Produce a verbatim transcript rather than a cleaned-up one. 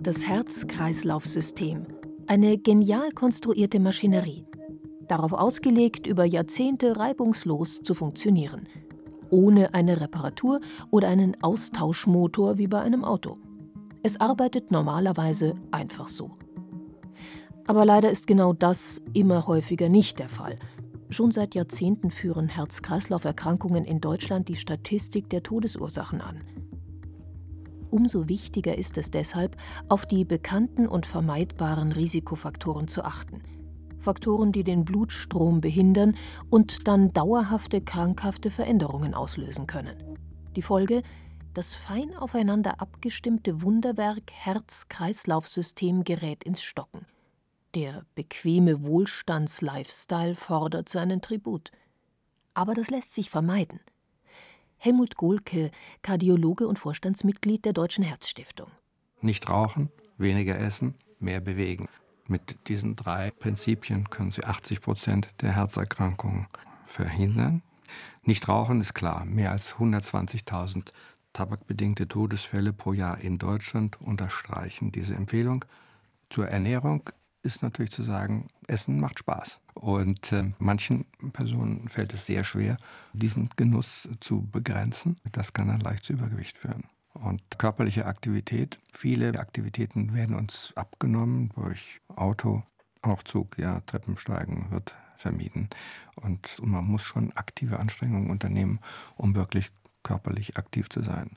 Das Herz-Kreislauf-System. Eine genial konstruierte Maschinerie. Darauf ausgelegt, über Jahrzehnte reibungslos zu funktionieren. Ohne eine Reparatur oder einen Austauschmotor wie bei einem Auto. Es arbeitet normalerweise einfach so. Aber leider ist genau das immer häufiger nicht der Fall. Schon seit Jahrzehnten führen Herz-Kreislauf-Erkrankungen in Deutschland die Statistik der Todesursachen an. Umso wichtiger ist es deshalb, auf die bekannten und vermeidbaren Risikofaktoren zu achten. Faktoren, die den Blutstrom behindern und dann dauerhafte krankhafte Veränderungen auslösen können. Die Folge: Das fein aufeinander abgestimmte Wunderwerk Herz-Kreislauf-System gerät ins Stocken. Der bequeme Wohlstands-Lifestyle fordert seinen Tribut. Aber das lässt sich vermeiden. Helmut Gohlke, Kardiologe und Vorstandsmitglied der Deutschen Herzstiftung. Nicht rauchen, weniger essen, mehr bewegen. Mit diesen drei Prinzipien können Sie achtzig Prozent der Herzerkrankungen verhindern. Nicht rauchen ist klar, mehr als hundertzwanzigtausend tabakbedingte Todesfälle pro Jahr in Deutschland unterstreichen diese Empfehlung. Zur Ernährung ist natürlich zu sagen, Essen macht Spaß. Und äh, manchen Personen fällt es sehr schwer, diesen Genuss zu begrenzen. Das kann dann leicht zu Übergewicht führen. Und körperliche Aktivität, viele Aktivitäten werden uns abgenommen durch Auto, Aufzug, ja, Treppensteigen wird vermieden. Und man muss schon aktive Anstrengungen unternehmen, um wirklich körperlich aktiv zu sein.